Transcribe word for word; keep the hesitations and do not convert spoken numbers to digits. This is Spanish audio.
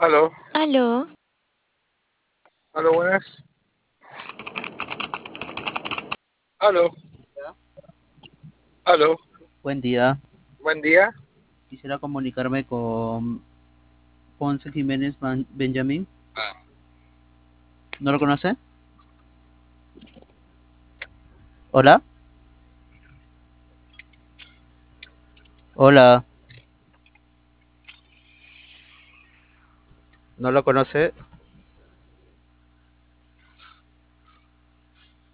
Aló, Aló, aló, buenas. Aló, Ya. aló, Buen día. buen día. Quisiera comunicarme con Ponce Jiménez Ban- Benjamín. ¿No lo conoce? Hola. Hola. ¿No lo conoce?